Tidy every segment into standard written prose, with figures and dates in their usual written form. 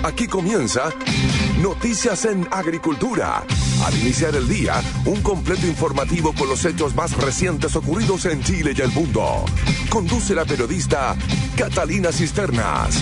Aquí comienza Noticias en Agricultura. Al iniciar el día, un completo informativo con los hechos más recientes ocurridos en Chile y el mundo. Conduce la periodista Catalina Cisternas.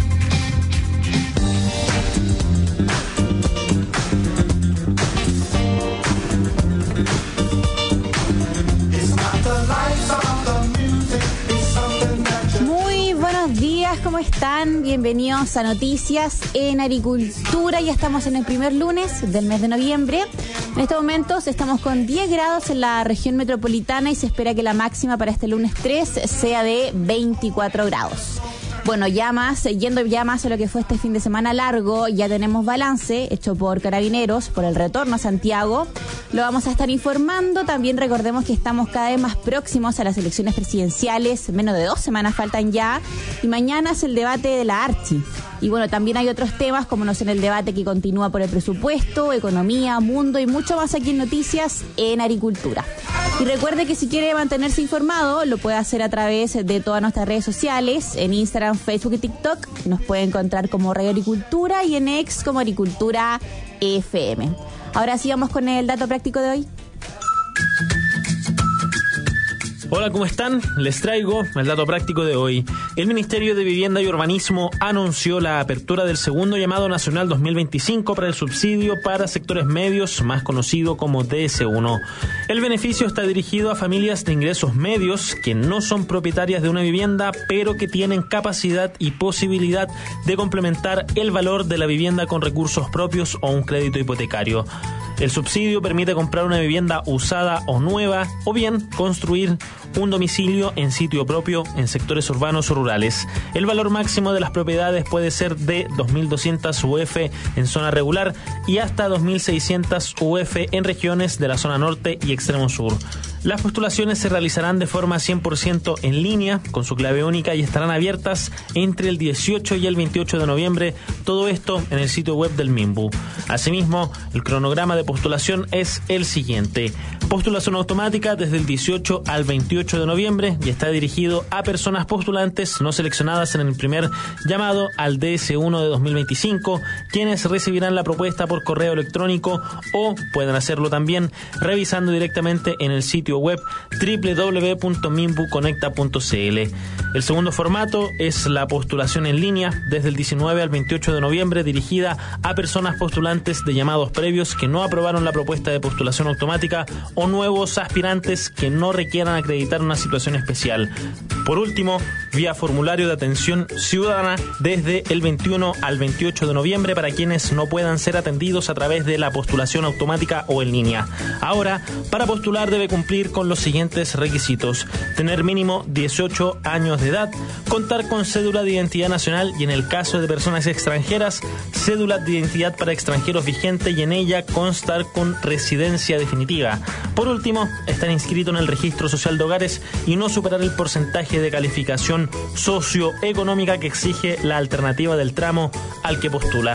¿Cómo están? Bienvenidos a Noticias en Agricultura. Ya estamos en el primer lunes del mes de noviembre. En estos momentos estamos con 10 grados en la región metropolitana y se espera que la máxima para este lunes 3 sea de 24 grados. Bueno, yendo más a lo que fue este fin de semana largo, ya tenemos balance hecho por Carabineros por el retorno a Santiago. Lo vamos a estar informando. También recordemos que estamos cada vez más próximos a las elecciones presidenciales. Menos de 2 semanas faltan ya. Y mañana es el debate de la Archi. Y bueno, también hay otros temas como el debate que continúa por el presupuesto, economía, mundo y mucho más aquí en Noticias en Agricultura. Y recuerde que si quiere mantenerse informado, lo puede hacer a través de todas nuestras redes sociales, en Instagram, Facebook y TikTok. Nos puede encontrar como Radio Agricultura y en X como Agricultura FM. Ahora sí vamos con el dato práctico de hoy. Hola, ¿cómo están? Les traigo el dato práctico de hoy. El Ministerio de Vivienda y Urbanismo anunció la apertura del segundo llamado nacional 2025 para el subsidio para sectores medios, más conocido como DS1. El beneficio está dirigido a familias de ingresos medios que no son propietarias de una vivienda, pero que tienen capacidad y posibilidad de complementar el valor de la vivienda con recursos propios o un crédito hipotecario. El subsidio permite comprar una vivienda usada o nueva, o bien construir un domicilio en sitio propio en sectores urbanos o rurales. El valor máximo de las propiedades puede ser de 2.200 UF en zona regular y hasta 2.600 UF en regiones de la zona norte y extremo sur. Las postulaciones se realizarán de forma 100% en línea, con su clave única, y estarán abiertas entre el 18 y el 28 de noviembre, todo esto en el sitio web del MIMBU. Asimismo, el cronograma de postulación es el siguiente: postulación automática desde el 18 al 28 de noviembre y está dirigido a personas postulantes no seleccionadas en el primer llamado al DS1 de 2025, quienes recibirán la propuesta por correo electrónico o pueden hacerlo también revisando directamente en el sitio web www.mimbuconecta.cl. El segundo formato es la postulación en línea desde el 19 al 28 de noviembre, dirigida a personas postulantes de llamados previos que no aprobaron la propuesta de postulación automática o nuevos aspirantes que no requieran acreditar una situación especial. Por último, vía formulario de atención ciudadana desde el 21 al 28 de noviembre para quienes no puedan ser atendidos a través de la postulación automática o en línea. Ahora, para postular debe cumplir con los siguientes requisitos: tener mínimo 18 años de edad, contar con cédula de identidad nacional y, en el caso de personas extranjeras, cédula de identidad para extranjeros vigente y en ella constar con residencia definitiva. Por último, estar inscrito en el registro social de hogares y no superar el porcentaje de calificación socioeconómica que exige la alternativa del tramo al que postula.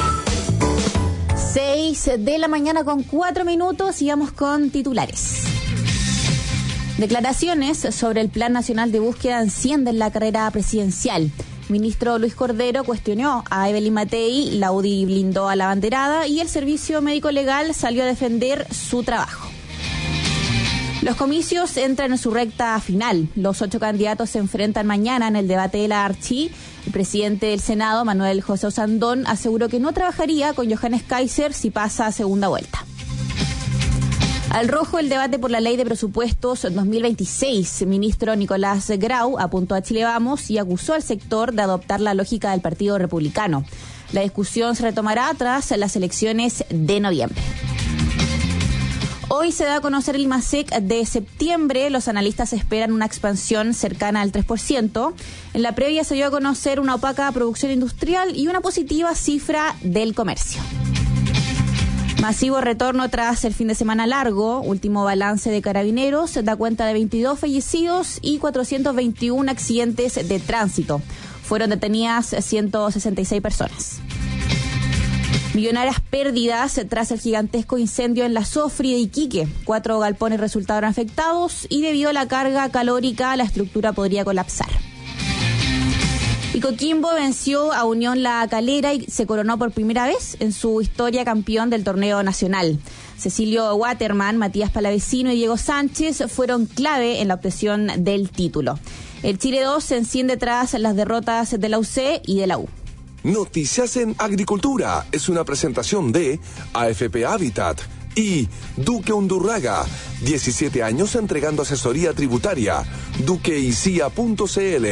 6 de la mañana con 4 minutos y vamos con titulares. Declaraciones sobre el Plan Nacional de Búsqueda encienden la carrera presidencial. Ministro Luis Cordero cuestionó a Evelyn Matei, la UDI blindó a la abanderada y el Servicio Médico Legal salió a defender su trabajo. Los comicios entran en su recta final. Los 8 candidatos se enfrentan mañana en el debate de la Archi. El presidente del Senado, Manuel José Osandón, aseguró que no trabajaría con Johannes Kaiser si pasa a segunda vuelta. Al rojo el debate por la ley de presupuestos 2026. El ministro Nicolás Grau apuntó a Chile Vamos y acusó al sector de adoptar la lógica del Partido Republicano. La discusión se retomará tras las elecciones de noviembre. Hoy se da a conocer el IMASEC de septiembre. Los analistas esperan una expansión cercana al 3%. En la previa se dio a conocer una opaca producción industrial y una positiva cifra del comercio. Masivo retorno tras el fin de semana largo. Último balance de Carabineros da cuenta de 22 fallecidos y 421 accidentes de tránsito. Fueron detenidas 166 personas. Millonarias pérdidas tras el gigantesco incendio en la Sofri de Iquique. 4 galpones resultaron afectados y debido a la carga calórica la estructura podría colapsar. Y Coquimbo venció a Unión La Calera y se coronó por primera vez en su historia campeón del torneo nacional. Cecilio Waterman, Matías Palavecino y Diego Sánchez fueron clave en la obtención del título. El Chile 2 se enciende tras las derrotas de la UC y de la U. Noticias en Agricultura es una presentación de AFP Habitat y Duque Undurraga, 17 años entregando asesoría tributaria. duqueicia.cl.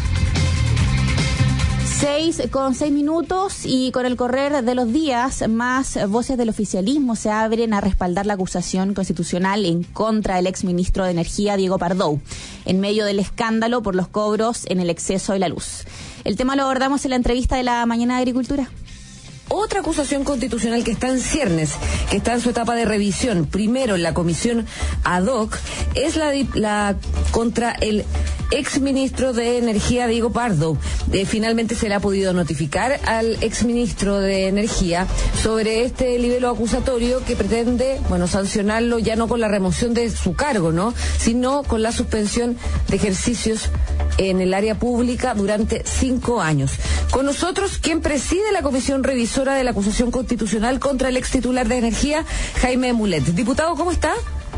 6:06 y con el correr de los días, más voces del oficialismo se abren a respaldar la acusación constitucional en contra del exministro de Energía, Diego Pardo, en medio del escándalo por los cobros en el exceso de la luz. El tema lo abordamos en la entrevista de la Mañana de Agricultura. Otra acusación constitucional que está en ciernes, que está en su etapa de revisión, primero en la comisión ad hoc, es la contra el exministro de Energía, Diego Pardo. Finalmente se le ha podido notificar al exministro de Energía sobre este libelo acusatorio que pretende, sancionarlo ya no con la remoción de su cargo, ¿no?, sino con la suspensión de ejercicios en el área pública durante 5 años. Con nosotros, quien preside la comisión revisora de la acusación constitucional contra el ex titular de Energía, Jaime Mulet. Diputado, ¿cómo está?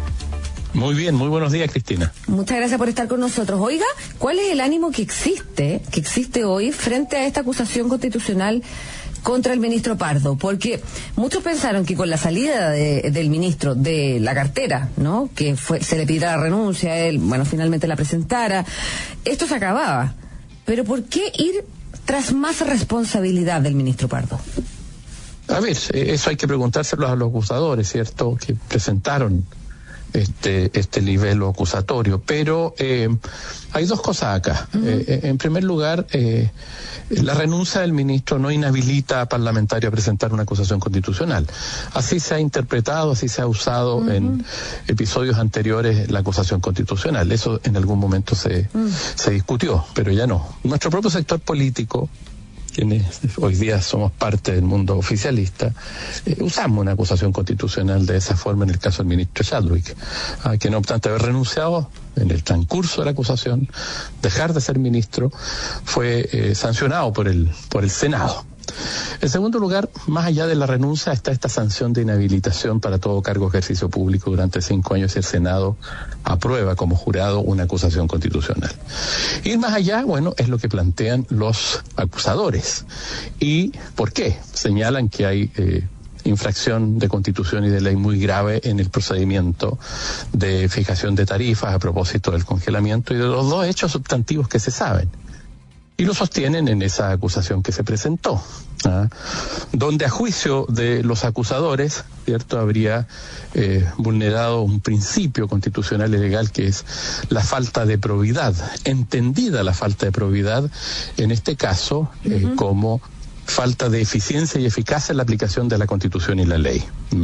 Muy bien, muy buenos días, Cristina. Muchas gracias por estar con nosotros. Oiga, ¿cuál es el ánimo que existe hoy frente a esta acusación constitucional contra el ministro Pardo? Porque muchos pensaron que con la salida del ministro de la cartera, ¿no?, que se le pidiera la renuncia, él, finalmente la presentara, esto se acababa. Pero ¿por qué ir tras más responsabilidad del ministro Pardo? A ver, eso hay que preguntárselo a los acusadores, ¿cierto?, que presentaron este libelo acusatorio, pero hay dos cosas acá. En primer lugar, la renuncia del ministro no inhabilita a parlamentario a presentar una acusación constitucional. Así se ha interpretado, así se ha usado en episodios anteriores la acusación constitucional. Eso en algún momento se discutió, pero ya no. Nuestro propio sector político, quienes hoy día somos parte del mundo oficialista, usamos una acusación constitucional de esa forma en el caso del ministro Chadwick, que no obstante haber renunciado en el transcurso de la acusación, dejar de ser ministro, fue sancionado por el Senado. En segundo lugar, más allá de la renuncia está esta sanción de inhabilitación para todo cargo de ejercicio público durante 5 años si el Senado aprueba como jurado una acusación constitucional. Ir más allá, es lo que plantean los acusadores. ¿Y por qué? Señalan que hay infracción de Constitución y de ley muy grave en el procedimiento de fijación de tarifas a propósito del congelamiento y de los 2 hechos sustantivos que se saben. Y lo sostienen en esa acusación que se presentó, donde a juicio de los acusadores, ¿cierto?, habría vulnerado un principio constitucional y legal que es la falta de probidad, entendida la falta de probidad, en este caso, como falta de eficiencia y eficacia en la aplicación de la Constitución y la ley.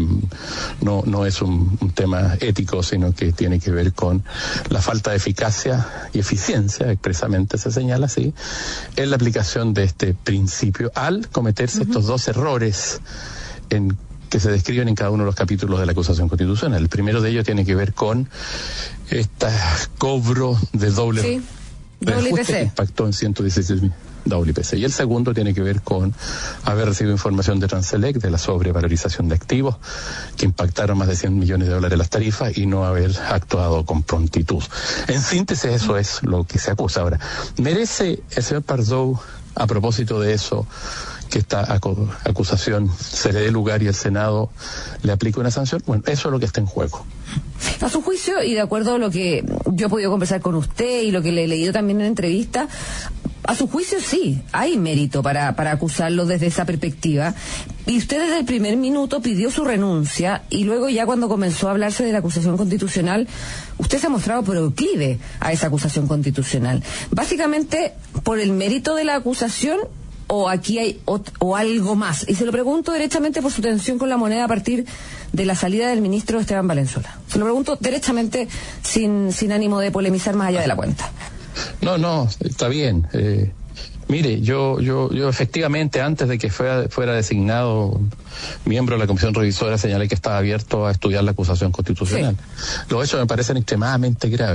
No es un tema ético, sino que tiene que ver con la falta de eficacia y eficiencia, expresamente se señala así, en la aplicación de este principio al cometerse estos 2 errores que se describen en cada uno de los capítulos de la acusación constitucional. El primero de ellos tiene que ver con este cobro de doble IPC que impactó en 116.000. WPC. Y el segundo tiene que ver con haber recibido información de Transelec de la sobrevalorización de activos que impactaron más de $100 millones las tarifas y no haber actuado con prontitud. En síntesis, eso es lo que se acusa. Ahora, ¿merece el señor Pardo, a propósito de eso, que esta acusación se le dé lugar y el Senado le aplique una sanción? Eso es lo que está en juego. A su juicio, y de acuerdo a lo que yo he podido conversar con usted y lo que le he leído también en entrevista, a su juicio sí, hay mérito para acusarlo desde esa perspectiva. Y usted desde el primer minuto pidió su renuncia y luego ya cuando comenzó a hablarse de la acusación constitucional, usted se ha mostrado proclive a esa acusación constitucional. Básicamente por el mérito de la acusación o aquí hay o algo más. Y se lo pregunto derechamente por su tensión con la moneda a partir de la salida del ministro Esteban Valenzuela. Se lo pregunto derechamente sin ánimo de polemizar más allá de la cuenta. No, está bien. Mire, yo efectivamente, antes de que fuera designado miembro de la Comisión Revisora, señalé que estaba abierto a estudiar la acusación constitucional. Sí. Los hechos me parecen extremadamente graves.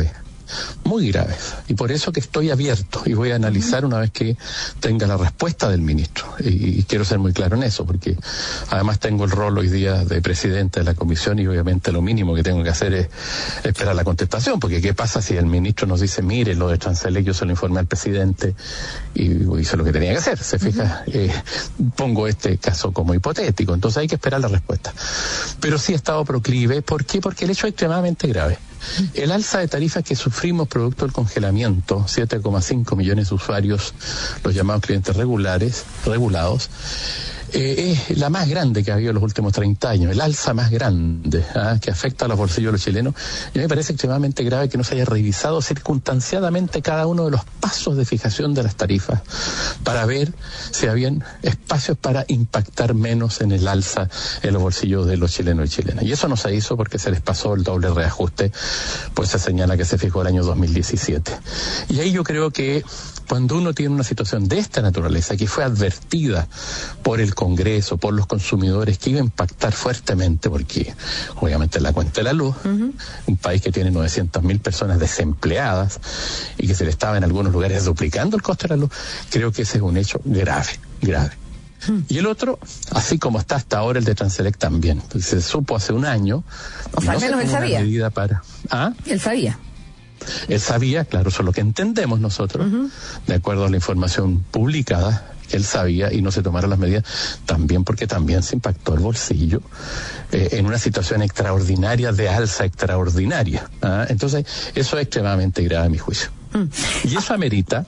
muy graves. Y por eso que estoy abierto y voy a analizar una vez que tenga la respuesta del ministro. Y quiero ser muy claro en eso, porque además tengo el rol hoy día de presidente de la comisión y obviamente lo mínimo que tengo que hacer es esperar la contestación, porque ¿qué pasa si el ministro nos dice, mire, lo de Transelec yo se lo informé al presidente y hizo lo que tenía que hacer? Se fija, pongo este caso como hipotético, entonces hay que esperar la respuesta. Pero sí he estado proclive. ¿Por qué? Porque el hecho es extremadamente grave. El alza de tarifas que sufrimos producto del congelamiento, 7,5 millones de usuarios, los llamados clientes regulados, es la más grande que ha habido en los últimos 30 años, el alza más grande que afecta a los bolsillos de los chilenos. Y a mí me parece extremadamente grave que no se haya revisado circunstanciadamente cada uno de los pasos de fijación de las tarifas para ver si habían espacios para impactar menos en el alza en los bolsillos de los chilenos y chilenas. Y eso no se hizo porque se les pasó el doble reajuste, pues se señala que se fijó el año 2017. Y ahí yo creo que cuando uno tiene una situación de esta naturaleza, que fue advertida por el Congreso, por los consumidores, que iba a impactar fuertemente, porque obviamente la cuenta de la luz, un país que tiene 900.000 personas desempleadas y que se le estaba en algunos lugares duplicando el costo de la luz, creo que ese es un hecho grave. Y el otro, así como está hasta ahora el de Transelec también. Entonces, se supo hace un año. O sea, al menos él sabía. Medida para... Él sabía. Él sabía, claro, eso es lo que entendemos nosotros, de acuerdo a la información publicada, que él sabía y no se tomaron las medidas, también porque también se impactó el bolsillo en una situación extraordinaria, de alza extraordinaria. Entonces, eso es extremadamente grave a mi juicio. Y eso amerita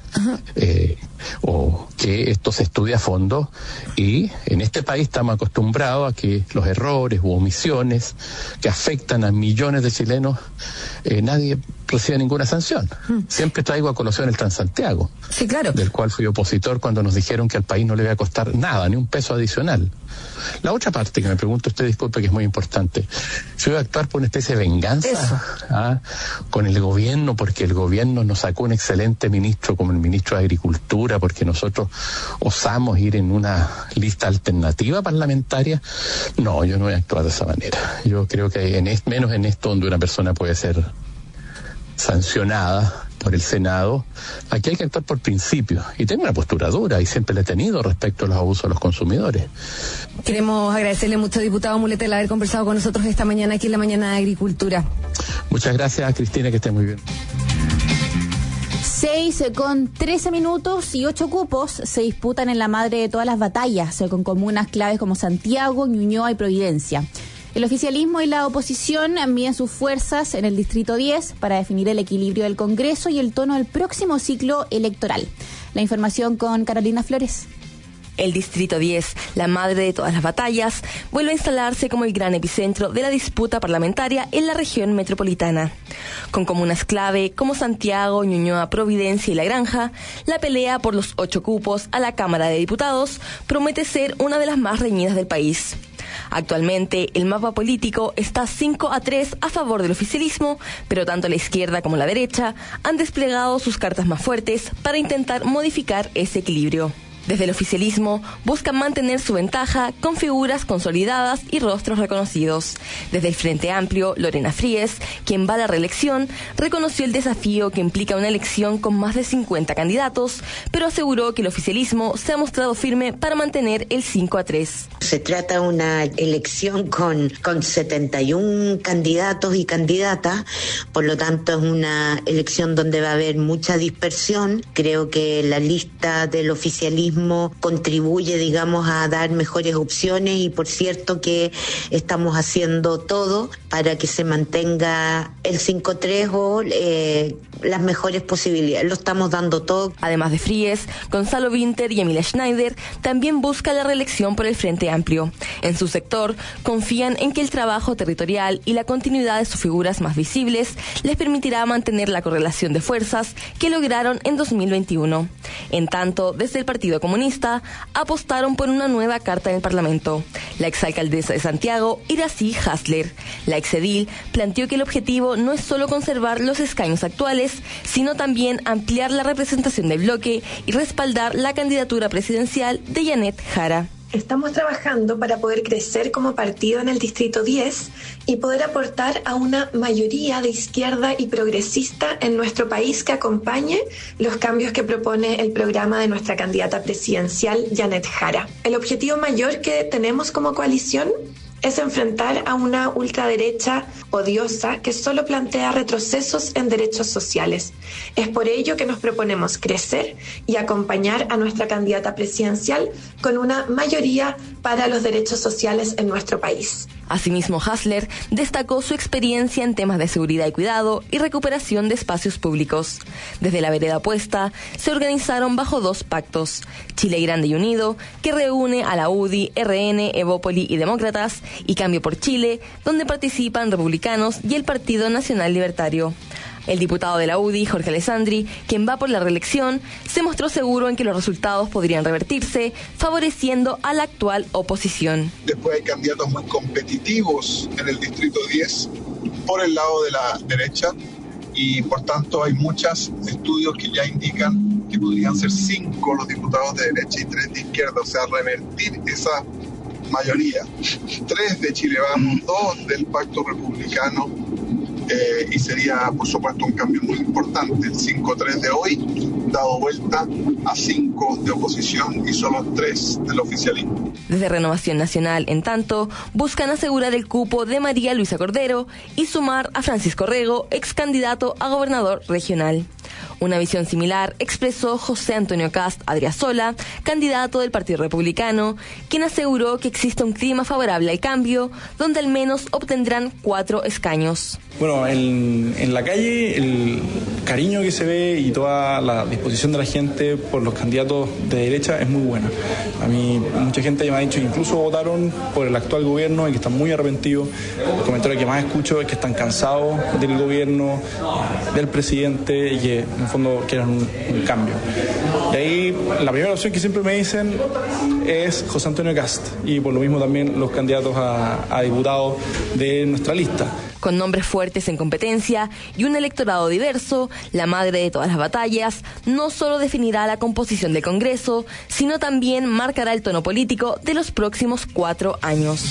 o que esto se estudie a fondo, y en este país estamos acostumbrados a que los errores u omisiones que afectan a millones de chilenos, nadie recibe ninguna sanción. Siempre traigo a colación el Transantiago, sí, claro, del cual fui opositor cuando nos dijeron que al país no le iba a costar nada, ni un peso adicional. La otra parte que me pregunto usted, disculpe, que es muy importante, ¿se iba a actuar por una especie de venganza con el gobierno, porque el gobierno nos sacó un excelente ministro como el ministro de Agricultura, porque nosotros osamos ir en una lista alternativa parlamentaria? No, yo no voy a actuar de esa manera. Yo creo que menos en esto, donde una persona puede ser sancionada por el Senado, aquí hay que actuar por principio, y tengo una postura dura y siempre la he tenido respecto a los abusos de los consumidores. Queremos agradecerle mucho, diputado Muleta, el haber conversado con nosotros esta mañana aquí en la Mañana de Agricultura. Muchas gracias, Cristina, que esté muy bien. 6:13 y 8 cupos se disputan en la madre de todas las batallas, con comunas claves como Santiago, Ñuñoa y Providencia. El oficialismo y la oposición miden sus fuerzas en el Distrito 10 para definir el equilibrio del Congreso y el tono del próximo ciclo electoral. La información con Carolina Flores. El Distrito 10, la madre de todas las batallas, vuelve a instalarse como el gran epicentro de la disputa parlamentaria en la región metropolitana. Con comunas clave como Santiago, Ñuñoa, Providencia y La Granja, la pelea por los 8 cupos a la Cámara de Diputados promete ser una de las más reñidas del país. Actualmente, el mapa político está 5-3 a favor del oficialismo, pero tanto la izquierda como la derecha han desplegado sus cartas más fuertes para intentar modificar ese equilibrio. Desde el oficialismo buscan mantener su ventaja con figuras consolidadas y rostros reconocidos. Desde el Frente Amplio, Lorena Fríes, quien va a la reelección, reconoció el desafío que implica una elección con más de 50 candidatos, pero aseguró que el oficialismo se ha mostrado firme para mantener el 5-3. Se trata de una elección con 71 candidatos y candidatas, por lo tanto es una elección donde va a haber mucha dispersión. Creo que la lista del oficialismo contribuye, digamos, a dar mejores opciones, y por cierto que estamos haciendo todo para que se mantenga el 5-3 o las mejores posibilidades. Lo estamos dando todo. Además de Fríes, Gonzalo Winter y Emilia Schneider también buscan la reelección por el Frente Amplio. En su sector, confían en que el trabajo territorial y la continuidad de sus figuras más visibles les permitirá mantener la correlación de fuerzas que lograron en 2021. En tanto, desde el Partido Comunista apostaron por una nueva carta en el Parlamento. La exalcaldesa de Santiago, Iracy Hasler. La exedil planteó que el objetivo no es solo conservar los escaños actuales, sino también ampliar la representación del bloque y respaldar la candidatura presidencial de Yanet Jara. Estamos trabajando para poder crecer como partido en el Distrito 10 y poder aportar a una mayoría de izquierda y progresista en nuestro país que acompañe los cambios que propone el programa de nuestra candidata presidencial, Janet Jara. El objetivo mayor que tenemos como coalición es enfrentar a una ultraderecha odiosa que solo plantea retrocesos en derechos sociales. Es por ello que nos proponemos crecer y acompañar a nuestra candidata presidencial con una mayoría para los derechos sociales en nuestro país. Asimismo, Hasler destacó su experiencia en temas de seguridad y cuidado y recuperación de espacios públicos. Desde la vereda opuesta, se organizaron bajo 2 pactos: Chile Grande y Unido, que reúne a la UDI, RN, Evópoli y Demócratas, y Cambio por Chile, donde participan republicanos y el Partido Nacional Libertario. El diputado de la UDI, Jorge Alessandri, quien va por la reelección, se mostró seguro en que los resultados podrían revertirse, favoreciendo a la actual oposición. Después hay candidatos muy competitivos en el Distrito 10 por el lado de la derecha y por tanto hay muchos estudios que ya indican que podrían ser 5 los diputados de derecha y 3 de izquierda, o sea, revertir esa mayoría. 3 de Chile Vamos, 2 del Pacto Republicano, y sería, por supuesto, un cambio muy importante. El 5-3 de hoy, dado vuelta a 5 de oposición y solo 3 del oficialismo. Desde Renovación Nacional, en tanto, buscan asegurar el cupo de María Luisa Cordero y sumar a Francisco Rego, ex candidato a gobernador regional. Una visión similar expresó José Antonio Cast Adriasola, candidato del Partido Republicano, quien aseguró que existe un clima favorable al cambio, donde al menos obtendrán 4 escaños. Bueno, en la calle el cariño que se ve y toda la disposición de la gente por los candidatos de derecha es muy buena. A mí mucha gente me ha dicho que incluso votaron por el actual gobierno y que están muy arrepentidos. El comentario que más escucho es que están cansados del gobierno, del presidente, y que en el fondo quieren un cambio. Y ahí la primera opción que siempre me dicen es José Antonio Cast, y por lo mismo también los candidatos a diputados de nuestra lista. Con nombres fuertes en competencia y un electorado diverso, la madre de todas las batallas no solo definirá la composición del Congreso, sino también marcará el tono político de los próximos 4 años.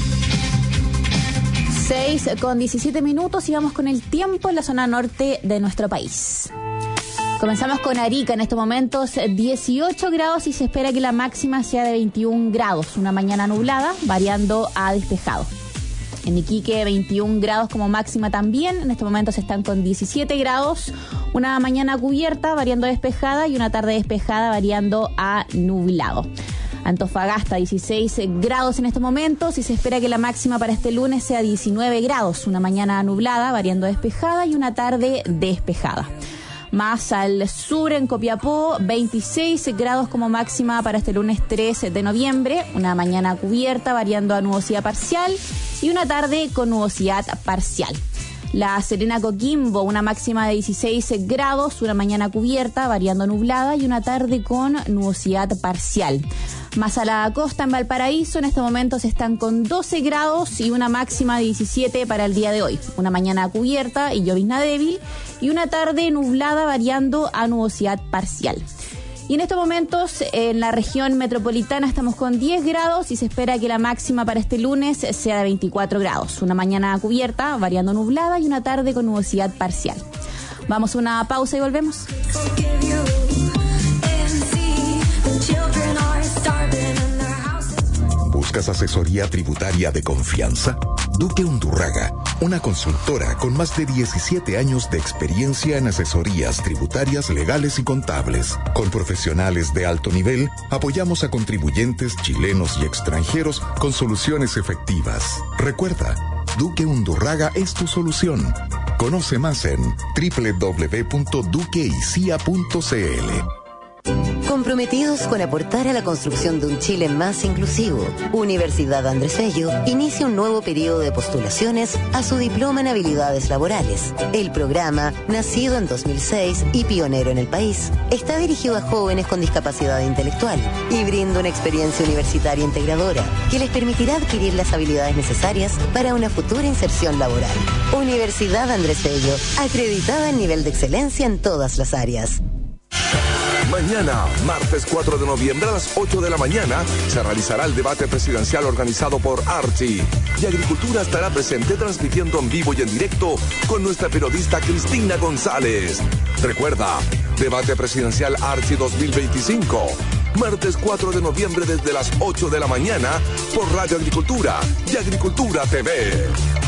6:17 y vamos con el tiempo en la zona norte de nuestro país. Comenzamos con Arica, en estos momentos 18 grados y se espera que la máxima sea de 21 grados, una mañana nublada, variando a despejado. En Iquique 21 grados como máxima también, en estos momentos están con 17 grados, una mañana cubierta, variando a despejada, y una tarde despejada, variando a nublado. Antofagasta 16 grados en estos momentos y se espera que la máxima para este lunes sea 19 grados, una mañana nublada, variando a despejada, y una tarde despejada. Más al sur, en Copiapó, 26 grados como máxima para este lunes 3 de noviembre, una mañana cubierta, variando a nubosidad parcial, y una tarde con nubosidad parcial. La Serena, Coquimbo, una máxima de 16 grados, una mañana cubierta, variando nublada, y una tarde con nubosidad parcial. Más a la costa, en Valparaíso, en estos momentos están con 12 grados y una máxima de 17 para el día de hoy. Una mañana cubierta y llovizna débil, y una tarde nublada, variando a nubosidad parcial. Y en estos momentos en la región metropolitana estamos con 10 grados y se espera que la máxima para este lunes sea de 24 grados. Una mañana cubierta, variando nublada, y una tarde con nubosidad parcial. Vamos a una pausa y volvemos. ¿Buscas asesoría tributaria de confianza? Duque Undurraga, una consultora con más de 17 años de experiencia en asesorías tributarias, legales y contables. Con profesionales de alto nivel, apoyamos a contribuyentes chilenos y extranjeros con soluciones efectivas. Recuerda, Duque Undurraga es tu solución. Conoce más en www.duqueicia.cl. Comprometidos con aportar a la construcción de un Chile más inclusivo, Universidad Andrés Bello inicia un nuevo periodo de postulaciones a su diploma en habilidades laborales. El programa, nacido en 2006 y pionero en el país, está dirigido a jóvenes con discapacidad intelectual y brinda una experiencia universitaria integradora que les permitirá adquirir las habilidades necesarias para una futura inserción laboral. Universidad Andrés Bello, acreditada en nivel de excelencia en todas las áreas. Mañana, martes 4 de noviembre a las 8 de la mañana, se realizará el debate presidencial organizado por Archie. Y Agricultura estará presente transmitiendo en vivo y en directo con nuestra periodista Cristina González. Recuerda, debate presidencial Archie 2025. Martes 4 de noviembre desde las 8 de la mañana por Radio Agricultura y Agricultura TV.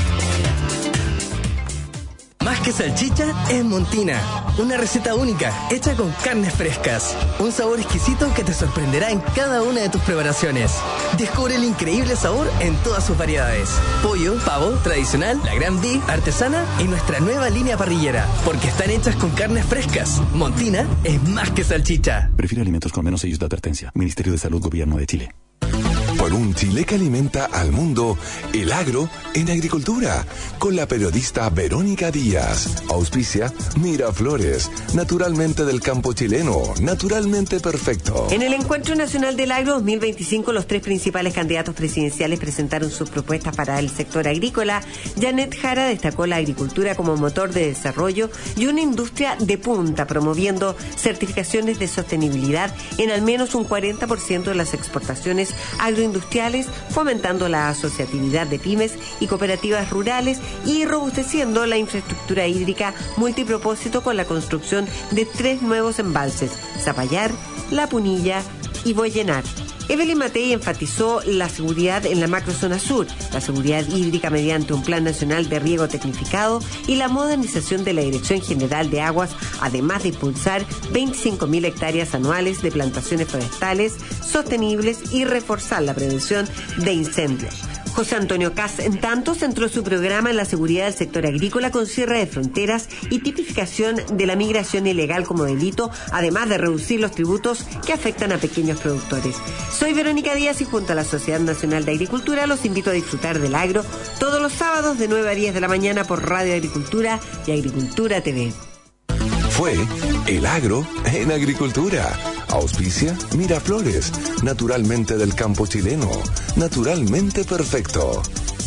Más que salchicha, es Montina. Una receta única, hecha con carnes frescas. Un sabor exquisito que te sorprenderá en cada una de tus preparaciones. Descubre el increíble sabor en todas sus variedades. Pollo, pavo, tradicional, la Gran Beef, artesana y nuestra nueva línea parrillera. Porque están hechas con carnes frescas. Montina es más que salchicha. Prefiere alimentos con menos sellos de advertencia. Ministerio de Salud, Gobierno de Chile. Por un Chile que alimenta al mundo, el agro en agricultura, con la periodista Verónica Díaz. Auspicia Miraflores, naturalmente del campo chileno, naturalmente perfecto. En el Encuentro Nacional del Agro 2025, los 3 principales candidatos presidenciales presentaron sus propuestas para el sector agrícola. Janet Jara destacó la agricultura como motor de desarrollo y una industria de punta, promoviendo certificaciones de sostenibilidad en al menos un 40% de las exportaciones agroindustriales, fomentando la asociatividad de pymes y cooperativas rurales y robusteciendo la infraestructura hídrica multipropósito con la construcción de 3 nuevos embalses, Zapallar, La Punilla y Boyenar. Evelyn Matei enfatizó la seguridad en la macrozona sur, la seguridad hídrica mediante un plan nacional de riego tecnificado y la modernización de la Dirección General de Aguas, además de impulsar 25.000 hectáreas anuales de plantaciones forestales sostenibles y reforzar la prevención de incendios. José Antonio Kast, en tanto, centró su programa en la seguridad del sector agrícola con cierre de fronteras y tipificación de la migración ilegal como delito, además de reducir los tributos que afectan a pequeños productores. Soy Verónica Díaz y junto a la Sociedad Nacional de Agricultura los invito a disfrutar del agro todos los sábados de 9 a 10 de la mañana por Radio Agricultura y Agricultura TV. Fue el agro en agricultura. Auspicia Miraflores, naturalmente del campo chileno, naturalmente perfecto.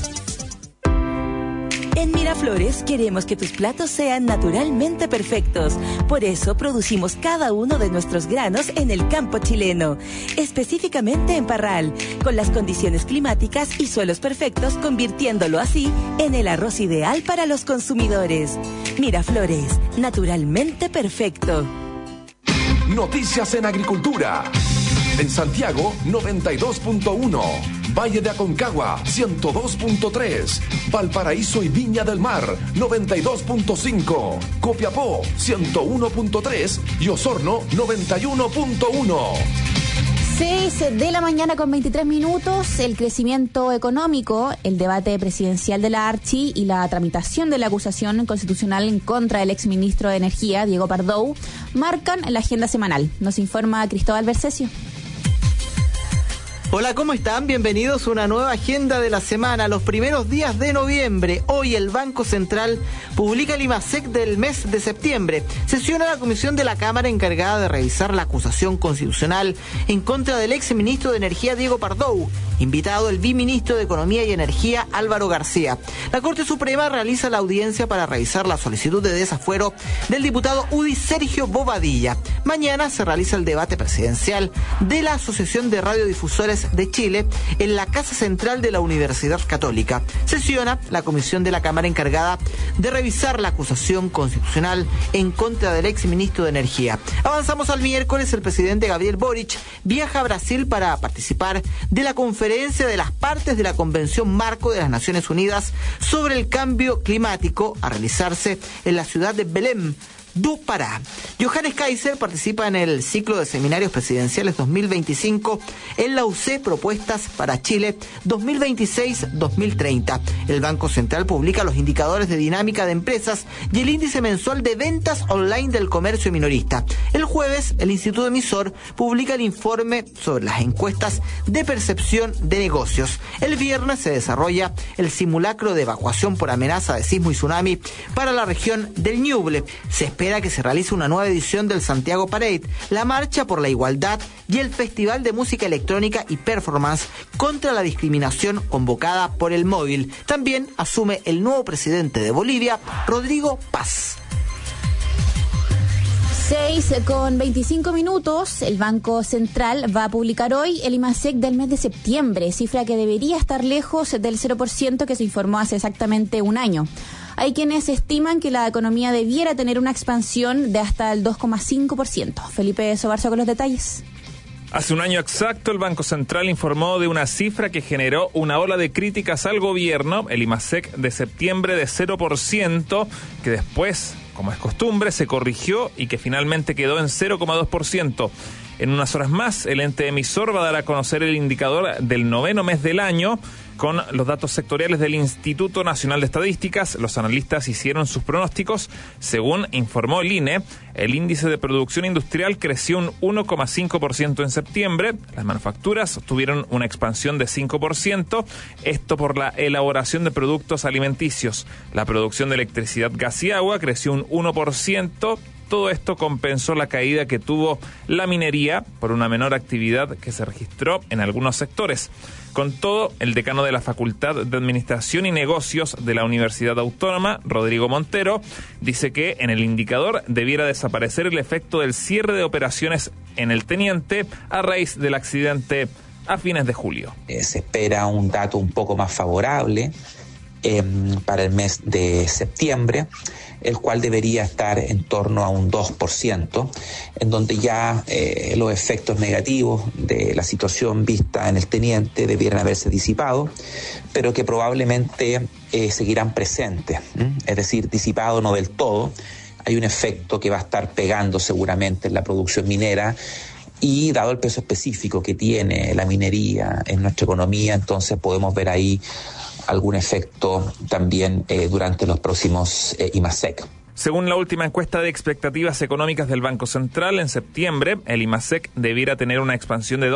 En Miraflores queremos que tus platos sean naturalmente perfectos. Por eso producimos cada uno de nuestros granos en el campo chileno, específicamente en Parral, con las condiciones climáticas y suelos perfectos, convirtiéndolo así en el arroz ideal para los consumidores. Miraflores, naturalmente perfecto. Noticias en agricultura. En Santiago, 92.1. Valle de Aconcagua, 102.3. Valparaíso y Viña del Mar, 92.5. Copiapó, 101.3. Y Osorno, 91.1. 6 de la mañana con 23 minutos, el crecimiento económico, el debate presidencial de la Archi y la tramitación de la acusación constitucional en contra del exministro de Energía, Diego Pardou, marcan la agenda semanal. Nos informa Cristóbal Bercesio. Hola, ¿cómo están? Bienvenidos a una nueva agenda de la semana, los primeros días de noviembre. Hoy el Banco Central publica el IMASEC del mes de septiembre. Sesiona la comisión de la Cámara encargada de revisar la acusación constitucional en contra del exministro de Energía Diego Pardou, invitado el viceministro de Economía y Energía Álvaro García. La Corte Suprema realiza la audiencia para revisar la solicitud de desafuero del diputado UDI Sergio Bobadilla. Mañana se realiza el debate presidencial de la Asociación de Radiodifusores de Chile en la Casa Central de la Universidad Católica. Sesiona la comisión de la Cámara encargada de revisar la acusación constitucional en contra del exministro de Energía. Avanzamos al miércoles. El presidente Gabriel Boric viaja a Brasil para participar de la conferencia de las partes de la Convención Marco de las Naciones Unidas sobre el cambio climático a realizarse en la ciudad de Belém do Pará. Johannes Kaiser participa en el ciclo de seminarios presidenciales 2025 en la UC Propuestas para Chile 2026-2030. El Banco Central publica los indicadores de dinámica de empresas y el índice mensual de ventas online del comercio minorista. El jueves, el Instituto Emisor publica el informe sobre las encuestas de percepción de negocios. El viernes se desarrolla el simulacro de evacuación por amenaza de sismo y tsunami para la región del Ñuble. Se espera que se realice una nueva edición del Santiago Parade, la Marcha por la Igualdad y el Festival de Música Electrónica y Performance contra la discriminación convocada por el móvil. También asume el nuevo presidente de Bolivia, Rodrigo Paz. 6:25. El Banco Central va a publicar hoy el IMASEC del mes de septiembre, cifra que debería estar lejos del 0% que se informó hace exactamente un año. Hay quienes estiman que la economía debiera tener una expansión de hasta el 2,5%. Felipe Sobarzo con los detalles. Hace un año exacto, el Banco Central informó de una cifra que generó una ola de críticas al gobierno, el IMASEC de septiembre de 0%, que después, como es costumbre, se corrigió y que finalmente quedó en 0,2%. En unas horas más, el ente emisor va a dar a conocer el indicador del 9º mes del año con los datos sectoriales del Instituto Nacional de Estadísticas. Los analistas hicieron sus pronósticos. Según informó el INE, el índice de producción industrial creció un 1,5% en septiembre. Las manufacturas tuvieron una expansión de 5%, esto por la elaboración de productos alimenticios. La producción de electricidad, gas y agua creció un 1%. Todo esto compensó la caída que tuvo la minería por una menor actividad que se registró en algunos sectores. Con todo, el decano de la Facultad de Administración y Negocios de la Universidad Autónoma, Rodrigo Montero, dice que en el indicador debiera desaparecer el efecto del cierre de operaciones en el Teniente a raíz del accidente a fines de julio. Se espera un dato un poco más favorable para el mes de septiembre, el cual debería estar en torno a un 2%, en donde ya los efectos negativos de la situación vista en el Teniente debieran haberse disipado, pero que probablemente seguirán presentes, es decir, disipado no del todo. Hay un efecto que va a estar pegando seguramente en la producción minera, y dado el peso específico que tiene la minería en nuestra economía, entonces podemos ver ahí algún efecto también durante los próximos IMASEC. Según la última encuesta de expectativas económicas del Banco Central, en septiembre el IMASEC debiera tener una expansión de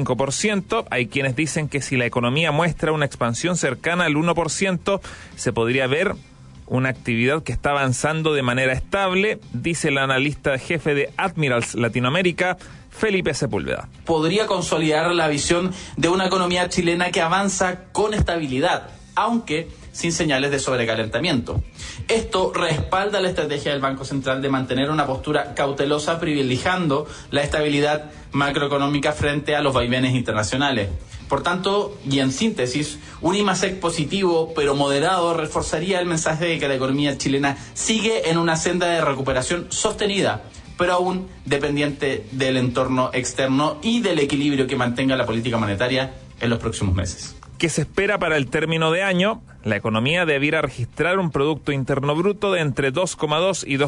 2,5%. Hay quienes dicen que si la economía muestra una expansión cercana al 1%, se podría ver una actividad que está avanzando de manera estable, dice el analista jefe de Admirals Latinoamérica, Felipe Sepúlveda. Podría consolidar la visión de una economía chilena que avanza con estabilidad, aunque sin señales de sobrecalentamiento. Esto respalda la estrategia del Banco Central de mantener una postura cautelosa, privilegiando la estabilidad macroeconómica frente a los vaivenes internacionales. Por tanto, y en síntesis, un IMASEC positivo pero moderado reforzaría el mensaje de que la economía chilena sigue en una senda de recuperación sostenida, pero aún dependiente del entorno externo y del equilibrio que mantenga la política monetaria en los próximos meses. ¿Qué se espera para el término de año? La economía debiera registrar un Producto Interno Bruto de entre 2,2 y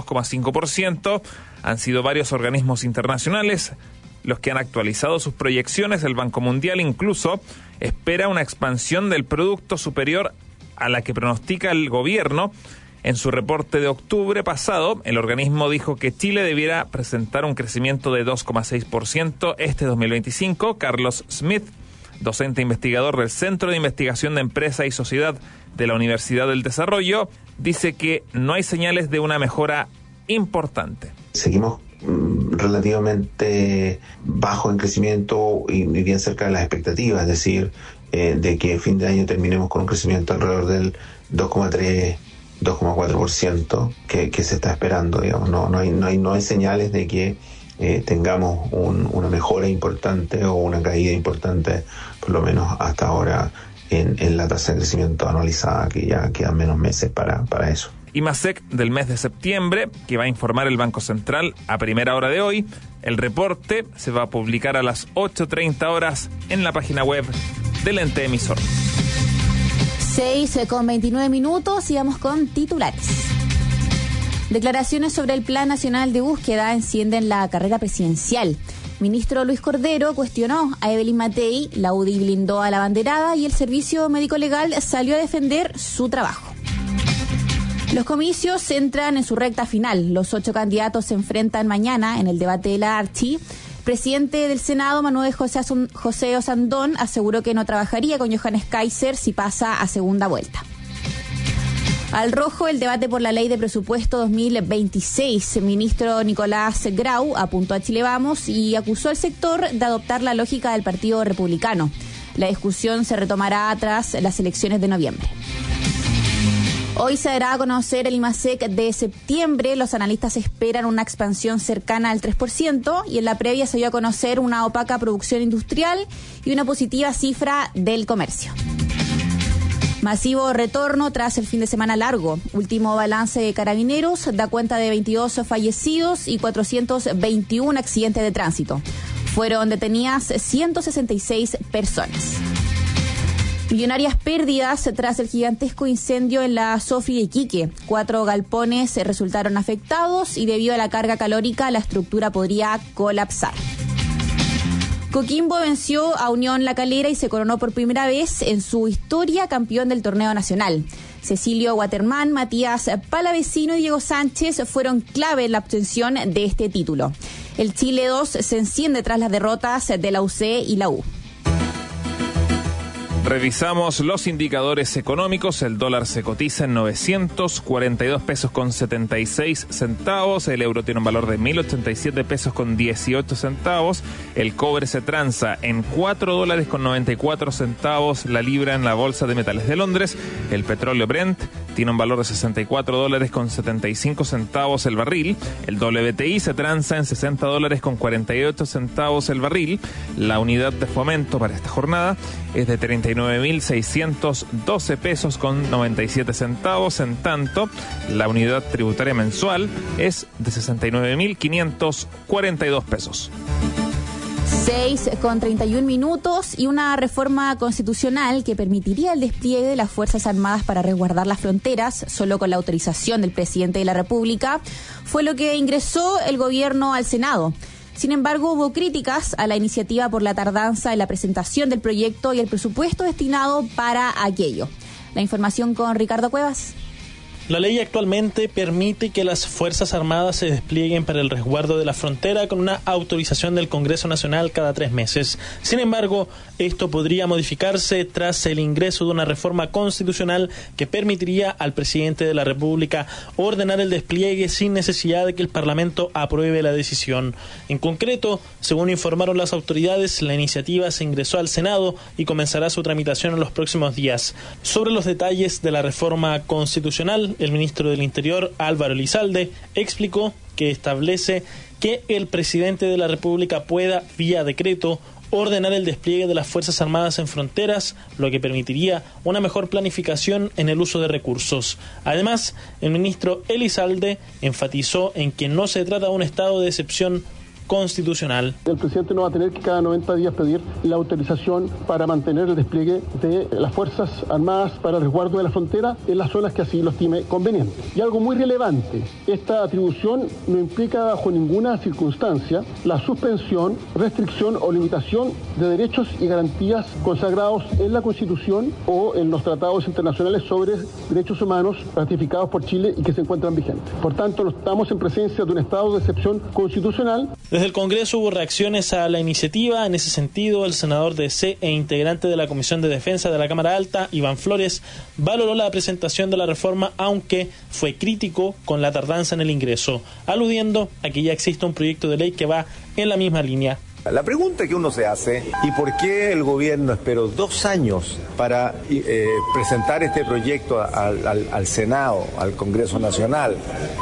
2,5%. Han sido varios organismos internacionales los que han actualizado sus proyecciones. El Banco Mundial incluso espera una expansión del producto superior a la que pronostica el gobierno. En su reporte de octubre pasado, el organismo dijo que Chile debiera presentar un crecimiento de 2,6% este 2025. Carlos Smith, docente investigador del Centro de Investigación de Empresa y Sociedad de la Universidad del Desarrollo, dice que no hay señales de una mejora importante. Seguimos relativamente bajo en crecimiento y bien cerca de las expectativas, es decir, de que fin de año terminemos con un crecimiento alrededor del 2,4% que se está esperando, digamos. No hay señales de que tengamos una mejora importante o una caída importante, por lo menos hasta ahora, en la tasa de crecimiento anualizada, que ya quedan menos meses para eso. IMASEC del mes de septiembre, que va a informar el Banco Central a primera hora de hoy. El reporte se va a publicar a las 8:30 horas en la página web del ente emisor. 6:29. Sigamos con titulares. Declaraciones sobre el Plan Nacional de Búsqueda encienden la carrera presidencial. Ministro Luis Cordero cuestionó a Evelyn Matei, la UDI blindó a la banderada y el Servicio Médico Legal salió a defender su trabajo. Los comicios entran en su recta final. Los 8 candidatos se enfrentan mañana en el debate de la Archi. El presidente del Senado, Manuel José Osandón, aseguró que no trabajaría con Johannes Kaiser si pasa a segunda vuelta. Al rojo, el debate por la ley de presupuesto 2026. El ministro Nicolás Grau apuntó a Chile Vamos y acusó al sector de adoptar la lógica del Partido Republicano. La discusión se retomará tras las elecciones de noviembre. Hoy se dará a conocer el IMASEC de septiembre. Los analistas esperan una expansión cercana al 3% y en la previa se dio a conocer una opaca producción industrial y una positiva cifra del comercio. Masivo retorno tras el fin de semana largo. Último balance de Carabineros da cuenta de 22 fallecidos y 421 accidentes de tránsito. Fueron detenidas 166 personas. Millonarias pérdidas tras el gigantesco incendio en la Sofi de Iquique. 4 galpones resultaron afectados y debido a la carga calórica la estructura podría colapsar. Coquimbo venció a Unión La Calera y se coronó por primera vez en su historia campeón del torneo nacional. Cecilio Waterman, Matías Palavecino y Diego Sánchez fueron clave en la obtención de este título. El Chile 2 se enciende tras las derrotas de la UC y la U. Revisamos los indicadores económicos. El dólar se cotiza en 942 pesos con 76 centavos. El euro tiene un valor de 1.087 pesos con 18 centavos. El cobre se transa en 4 dólares con 94 centavos la libra en la Bolsa de Metales de Londres. El petróleo Brent tiene un valor de 64 dólares con 75 centavos el barril. El WTI se transa en 60 dólares con 48 centavos el barril. La unidad de fomento para esta jornada es de 39.612 pesos con 97 centavos. En tanto, la unidad tributaria mensual es de 69.542 pesos. 6:31 y una reforma constitucional que permitiría el despliegue de las Fuerzas Armadas para resguardar las fronteras, solo con la autorización del presidente de la República, fue lo que ingresó el gobierno al Senado. Sin embargo, hubo críticas a la iniciativa por la tardanza en la presentación del proyecto y el presupuesto destinado para aquello. La información con Ricardo Cuevas. La ley actualmente permite que las Fuerzas Armadas se desplieguen para el resguardo de la frontera con una autorización del Congreso Nacional cada 3 meses. Sin embargo, esto podría modificarse tras el ingreso de una reforma constitucional que permitiría al presidente de la República ordenar el despliegue sin necesidad de que el Parlamento apruebe la decisión. En concreto, según informaron las autoridades, la iniciativa se ingresó al Senado y comenzará su tramitación en los próximos días. Sobre los detalles de la reforma constitucional, el ministro del Interior, Álvaro Elizalde, explicó que establece que el presidente de la República pueda, vía decreto, ordenar el despliegue de las Fuerzas Armadas en fronteras, lo que permitiría una mejor planificación en el uso de recursos. Además, el ministro Elizalde enfatizó en que no se trata de un estado de excepción constitucional. El presidente no va a tener que cada 90 días pedir la autorización para mantener el despliegue de las Fuerzas Armadas para el resguardo de la frontera en las zonas que así lo estime conveniente. Y algo muy relevante, esta atribución no implica bajo ninguna circunstancia la suspensión, restricción o limitación de derechos y garantías consagrados en la Constitución o en los tratados internacionales sobre derechos humanos ratificados por Chile y que se encuentran vigentes. Por tanto, estamos en presencia de un estado de excepción constitucional. Desde el Congreso hubo reacciones a la iniciativa. En ese sentido, el senador de C e integrante de la Comisión de Defensa de la Cámara Alta, Iván Flores, valoró la presentación de la reforma, aunque fue crítico con la tardanza en el ingreso, aludiendo a que ya existe un proyecto de ley que va en la misma línea. La pregunta que uno se hace, ¿y por qué el gobierno esperó 2 años para presentar este proyecto al Senado, al Congreso Nacional?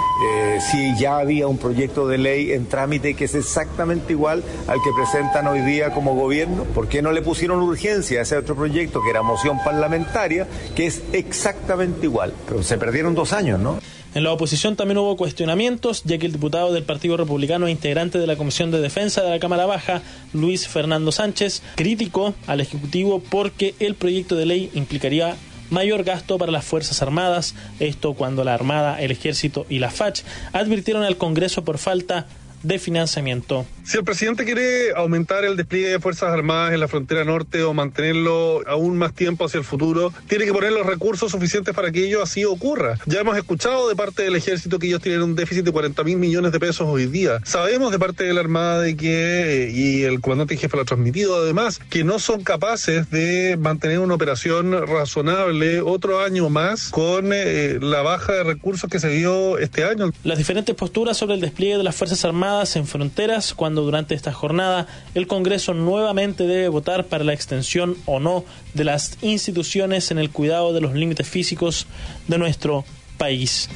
Si ya había un proyecto de ley en trámite que es exactamente igual al que presentan hoy día como gobierno. ¿Por qué no le pusieron urgencia a ese otro proyecto que era moción parlamentaria, que es exactamente igual? Pero se perdieron 2 años, ¿no? En la oposición también hubo cuestionamientos, ya que el diputado del Partido Republicano e integrante de la Comisión de Defensa de la Cámara Baja, Luis Fernando Sánchez, criticó al Ejecutivo porque el proyecto de ley implicaría mayor gasto para las Fuerzas Armadas, esto cuando la Armada, el Ejército y la FACH advirtieron al Congreso por falta de financiamiento. Si el presidente quiere aumentar el despliegue de Fuerzas Armadas en la frontera norte o mantenerlo aún más tiempo hacia el futuro, tiene que poner los recursos suficientes para que ello así ocurra. Ya hemos escuchado de parte del Ejército que ellos tienen un déficit de 40.000 millones de pesos hoy día. Sabemos de parte de la Armada de que, y el comandante en jefe lo ha transmitido además, que no son capaces de mantener una operación razonable otro año más con la baja de recursos que se dio este año. Las diferentes posturas sobre el despliegue de las Fuerzas Armadas Armadas en fronteras, cuando durante esta jornada el Congreso nuevamente debe votar para la extensión o no de las instituciones en el cuidado de los límites físicos de nuestro país.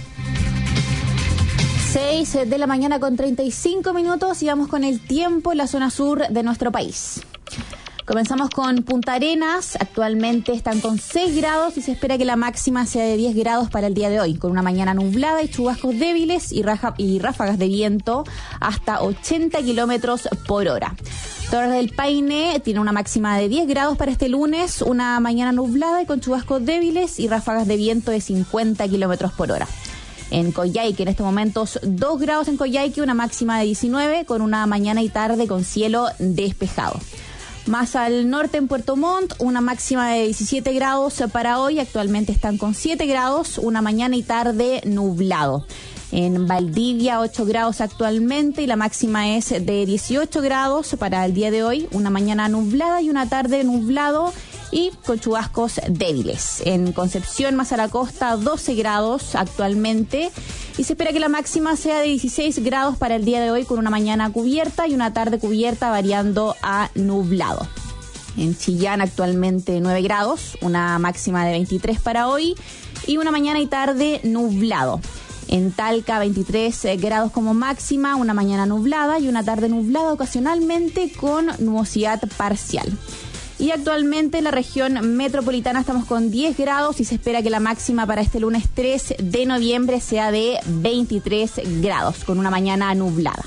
6 de la mañana con 35 minutos y vamos con el tiempo en la zona sur de nuestro país. Comenzamos con Punta Arenas. Actualmente están con 6 grados y se espera que la máxima sea de 10 grados para el día de hoy, con una mañana nublada y chubascos débiles y ráfagas de viento hasta 80 kilómetros por hora. Torres del Paine tiene una máxima de 10 grados para este lunes, una mañana nublada y con chubascos débiles y ráfagas de viento de 50 kilómetros por hora. En Coyhaique, en estos momentos 2 grados en Coyhaique, una máxima de 19, con una mañana y tarde con cielo despejado. Más al norte en Puerto Montt, una máxima de 17 grados para hoy, actualmente están con 7 grados, una mañana y tarde nublado. En Valdivia 8 grados actualmente y la máxima es de 18 grados para el día de hoy, una mañana nublada y una tarde nublado y con chubascos débiles. En Concepción, más a la costa, 12 grados actualmente y se espera que la máxima sea de 16 grados para el día de hoy, con una mañana cubierta y una tarde cubierta variando a nublado. En Chillán actualmente 9 grados, una máxima de 23 para hoy y una mañana y tarde nublado. En Talca 23 grados como máxima, una mañana nublada y una tarde nublada ocasionalmente con nubosidad parcial. Y actualmente en la región metropolitana estamos con 10 grados y se espera que la máxima para este lunes 3 de noviembre sea de 23 grados, con una mañana nublada.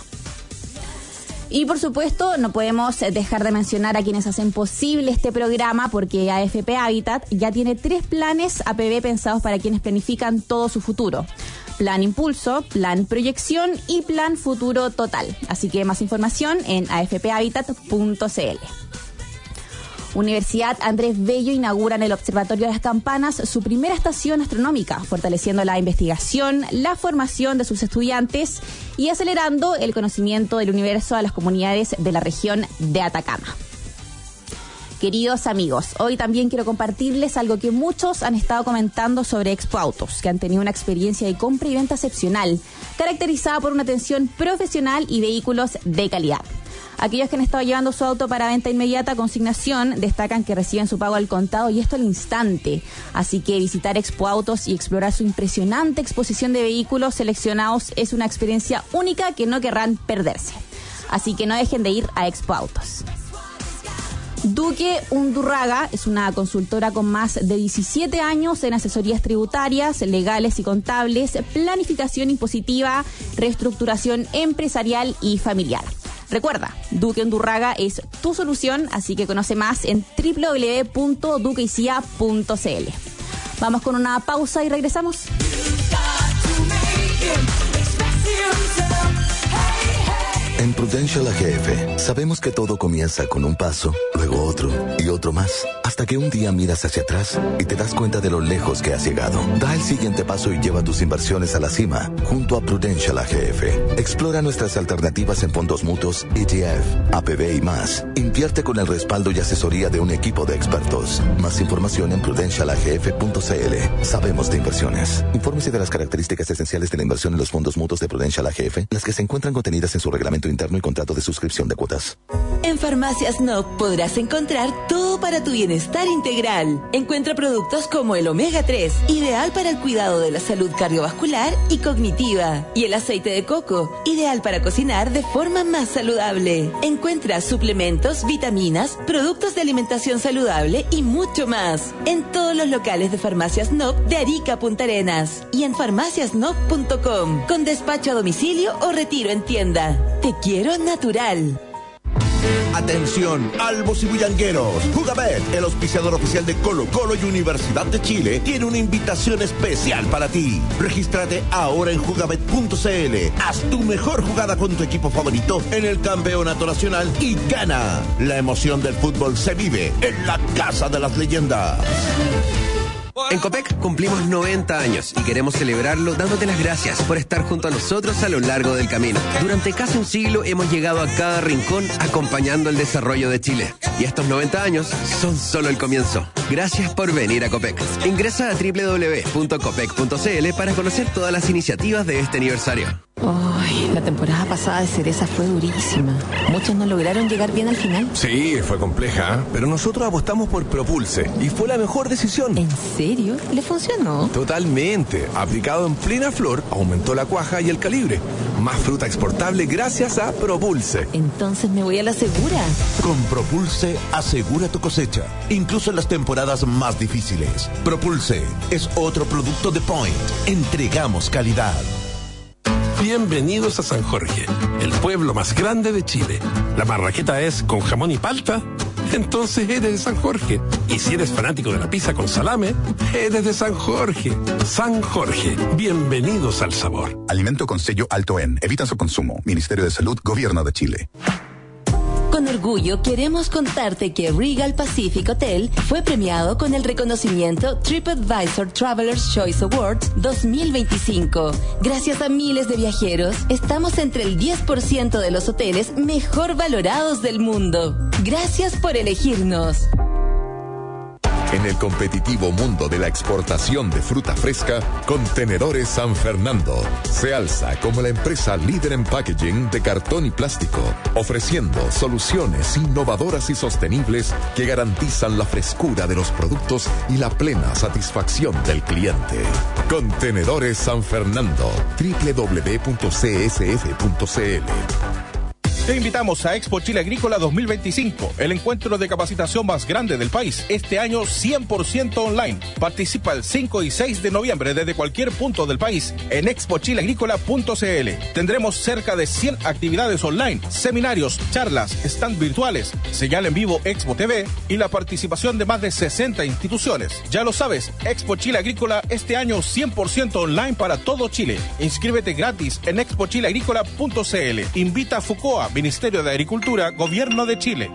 Y por supuesto no podemos dejar de mencionar a quienes hacen posible este programa, porque AFP Habitat ya tiene 3 planes APB pensados para quienes planifican todo su futuro. Plan Impulso, Plan Proyección y Plan Futuro Total. Así que más información en afphabitat.cl. Universidad Andrés Bello inaugura en el Observatorio de las Campanas su primera estación astronómica, fortaleciendo la investigación, la formación de sus estudiantes y acelerando el conocimiento del universo a las comunidades de la región de Atacama. Queridos amigos, hoy también quiero compartirles algo que muchos han estado comentando sobre Expo Autos, que han tenido una experiencia de compra y venta excepcional, caracterizada por una atención profesional y vehículos de calidad. Aquellos que han estado llevando su auto para venta inmediata a consignación destacan que reciben su pago al contado y esto al instante. Así que visitar Expo Autos y explorar su impresionante exposición de vehículos seleccionados es una experiencia única que no querrán perderse. Así que no dejen de ir a Expo Autos. Duque Undurraga es una consultora con más de 17 años en asesorías tributarias, legales y contables, planificación impositiva, reestructuración empresarial y familiar. Recuerda, Duque Undurraga es tu solución, así que conoce más en www.duqueicia.cl. Vamos con una pausa y regresamos. En Prudential AGF sabemos que todo comienza con un paso, luego otro y otro más, hasta que un día miras hacia atrás y te das cuenta de lo lejos que has llegado. Da el siguiente paso y lleva tus inversiones a la cima junto a Prudential AGF. Explora nuestras alternativas en fondos mutuos, ETF, APB y más. Invierte con el respaldo y asesoría de un equipo de expertos. Más información en prudentialagf.cl. Sabemos de inversiones. Infórmese de las características esenciales de la inversión en los fondos mutuos de Prudential AGF, las que se encuentran contenidas en su reglamento interno y contrato de suscripción de cuotas. En Farmacias NOC podrás encontrar todo para tu bienestar integral. Encuentra productos como el Omega 3, ideal para el cuidado de la salud cardiovascular y cognitiva, y el aceite de coco, ideal para cocinar de forma más saludable. Encuentra suplementos, vitaminas, productos de alimentación saludable y mucho más en todos los locales de Farmacias NOC de Arica a Punta Arenas y en farmaciasnoc.com, con despacho a domicilio o retiro en tienda. Te quiero natural. Atención, albos y bullangueros. Jugabet, el auspiciador oficial de Colo-Colo y Universidad de Chile, tiene una invitación especial para ti. Regístrate ahora en jugabet.cl. Haz tu mejor jugada con tu equipo favorito en el campeonato nacional y gana. La emoción del fútbol se vive en la Casa de las Leyendas. En Copec cumplimos 90 años y queremos celebrarlo dándote las gracias por estar junto a nosotros a lo largo del camino. Durante casi un siglo hemos llegado a cada rincón acompañando el desarrollo de Chile. Y estos 90 años son solo el comienzo. Gracias por venir a Copec. Ingresa a www.copec.cl para conocer todas las iniciativas de este aniversario. Ay, La temporada pasada de cereza fue durísima. Muchos no lograron llegar bien al final. Sí, fue compleja, pero nosotros apostamos por Propulse y fue la mejor decisión. ¿En serio? ¿Le funcionó? Totalmente. Aplicado en plena flor, aumentó la cuaja y el calibre. Más fruta exportable gracias a Propulse. Entonces me voy a la segura. Con Propulse, asegura tu cosecha, incluso en las temporadas más difíciles. Propulse es otro producto de Point. Entregamos calidad. Bienvenidos a San Jorge, el pueblo más grande de Chile. La marraqueta es con jamón y palta, entonces eres de San Jorge. Y si eres fanático de la pizza con salame, eres de San Jorge. San Jorge, bienvenidos al sabor. Alimento con sello alto en. Evita su consumo. Ministerio de Salud, Gobierno de Chile. Con orgullo queremos contarte que Regal Pacific Hotel fue premiado con el reconocimiento TripAdvisor Traveler's Choice Awards 2025. Gracias a miles de viajeros, estamos entre el 10% de los hoteles mejor valorados del mundo. Gracias por elegirnos. En el competitivo mundo de la exportación de fruta fresca, Contenedores San Fernando se alza como la empresa líder en packaging de cartón y plástico, ofreciendo soluciones innovadoras y sostenibles que garantizan la frescura de los productos y la plena satisfacción del cliente. Contenedores San Fernando, www.csf.cl. Te invitamos a Expo Chile Agrícola 2025, el encuentro de capacitación más grande del país, este año 100% online. Participa el 5 y 6 de noviembre desde cualquier punto del país en expochileagrícola.cl. Tendremos cerca de 100 actividades online, seminarios, charlas, stand virtuales, señal en vivo Expo TV y la participación de más de 60 instituciones. Ya lo sabes, Expo Chile Agrícola este año 100% online para todo Chile. Inscríbete gratis en expochileagrícola.cl. Invita a FUCOA, Ministerio de Agricultura, Gobierno de Chile.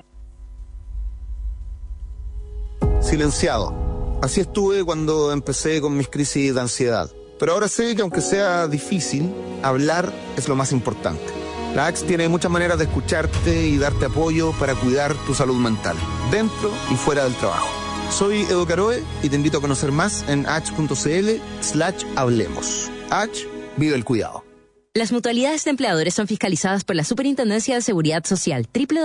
Silenciado. Así estuve cuando empecé con mis crisis de ansiedad. Pero ahora sé que aunque sea difícil, hablar es lo más importante. La ACS tiene muchas maneras de escucharte y darte apoyo para cuidar tu salud mental, dentro y fuera del trabajo. Soy Edo Caroe y te invito a conocer más en ach.cl/hablemos. Ach, vive el cuidado. Las mutualidades de empleadores son fiscalizadas por la Superintendencia de Seguridad Social.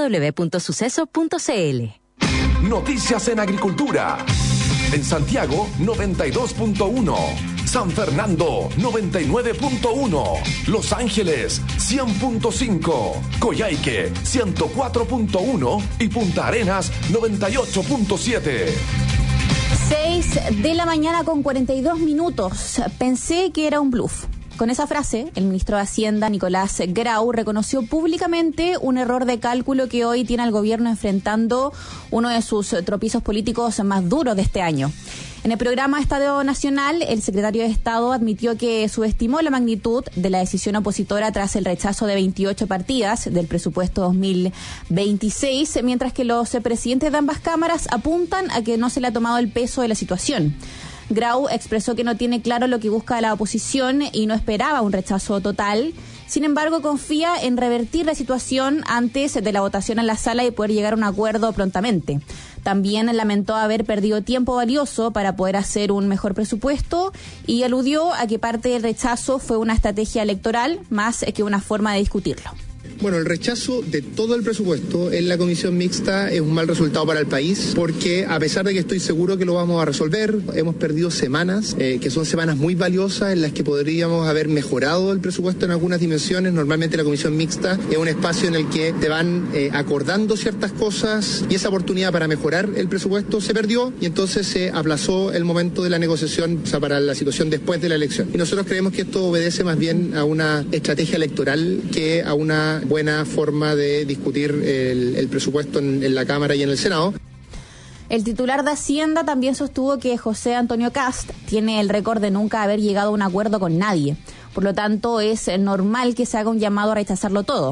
www.suceso.cl. Noticias en agricultura. En Santiago, 92.1. San Fernando, 99.1. Los Ángeles, 100.5. Coyhaique, 104.1. Y Punta Arenas, 98.7. 6 de la mañana con 42 minutos. Pensé que era un bluff. Con esa frase, el ministro de Hacienda, Nicolás Grau, reconoció públicamente un error de cálculo que hoy tiene al gobierno enfrentando uno de sus tropiezos políticos más duros de este año. En el programa Estado Nacional, el secretario de Estado admitió que subestimó la magnitud de la decisión opositora tras el rechazo de 28 partidas del presupuesto 2026, mientras que los presidentes de ambas cámaras apuntan a que no se le ha tomado el peso de la situación. Grau expresó que no tiene claro lo que busca la oposición y no esperaba un rechazo total. Sin embargo, confía en revertir la situación antes de la votación en la sala y poder llegar a un acuerdo prontamente. También lamentó haber perdido tiempo valioso para poder hacer un mejor presupuesto y aludió a que parte del rechazo fue una estrategia electoral más que una forma de discutirlo. Bueno, el rechazo de todo el presupuesto en la comisión mixta es un mal resultado para el país, porque a pesar de que estoy seguro que lo vamos a resolver, hemos perdido semanas, que son semanas muy valiosas en las que podríamos haber mejorado el presupuesto en algunas dimensiones. Normalmente la comisión mixta es un espacio en el que te van acordando ciertas cosas y esa oportunidad para mejorar el presupuesto se perdió y entonces se aplazó el momento de la negociación, o sea, para la situación después de la elección. Y nosotros creemos que esto obedece más bien a una estrategia electoral que a una buena forma de discutir el presupuesto en la Cámara y en el Senado. El titular de Hacienda también sostuvo que José Antonio Kast tiene el récord de nunca haber llegado a un acuerdo con nadie. Por lo tanto, es normal que se haga un llamado a rechazarlo todo.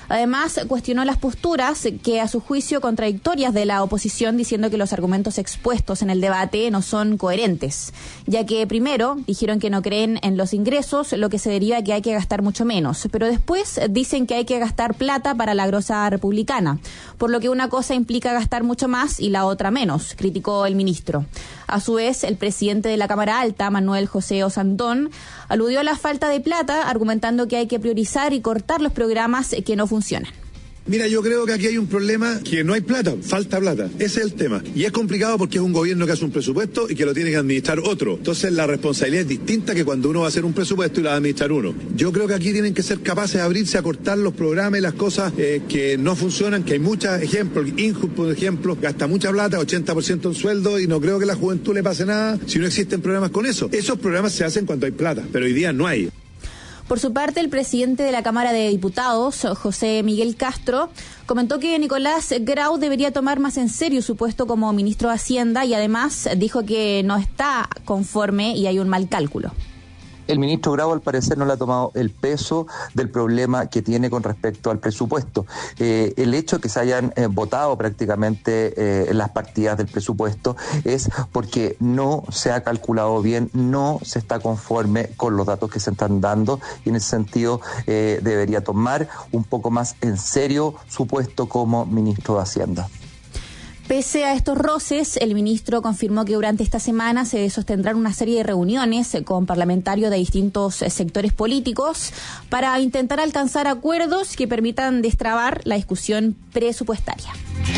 Además, cuestionó las posturas que a su juicio contradictorias de la oposición, diciendo que los argumentos expuestos en el debate no son coherentes, ya que primero dijeron que no creen en los ingresos, lo que se deriva que hay que gastar mucho menos, pero después dicen que hay que gastar plata para la grosa republicana, por lo que una cosa implica gastar mucho más y la otra menos, criticó el ministro. A su vez, el presidente de la Cámara Alta, Manuel José Osandón, aludió a la falta de plata, argumentando que hay que priorizar y cortar los programas que no funcionan. Mira, yo creo que aquí hay un problema que no hay plata, falta plata. Ese es el tema. Y es complicado porque es un gobierno que hace un presupuesto y que lo tiene que administrar otro. Entonces la responsabilidad es distinta que cuando uno va a hacer un presupuesto y lo va a administrar uno. Yo creo que aquí tienen que ser capaces de abrirse a cortar los programas y las cosas que no funcionan, que hay muchos ejemplos. Injust, por ejemplo, gasta mucha plata, 80% en sueldo, y no creo que a la juventud le pase nada si no existen programas con eso. Esos programas se hacen cuando hay plata, pero hoy día no hay. Por su parte, el presidente de la Cámara de Diputados, José Miguel Castro, comentó que Nicolás Grau debería tomar más en serio su puesto como ministro de Hacienda y además dijo que no está conforme y hay un mal cálculo. El ministro Grau, al parecer, no le ha tomado el peso del problema que tiene con respecto al presupuesto. El hecho de que se hayan votado prácticamente las partidas del presupuesto es porque no se ha calculado bien, no se está conforme con los datos que se están dando, y en ese sentido debería tomar un poco más en serio su puesto como ministro de Hacienda. Pese a estos roces, el ministro confirmó que durante esta semana se sostendrán una serie de reuniones con parlamentarios de distintos sectores políticos para intentar alcanzar acuerdos que permitan destrabar la discusión presupuestaria.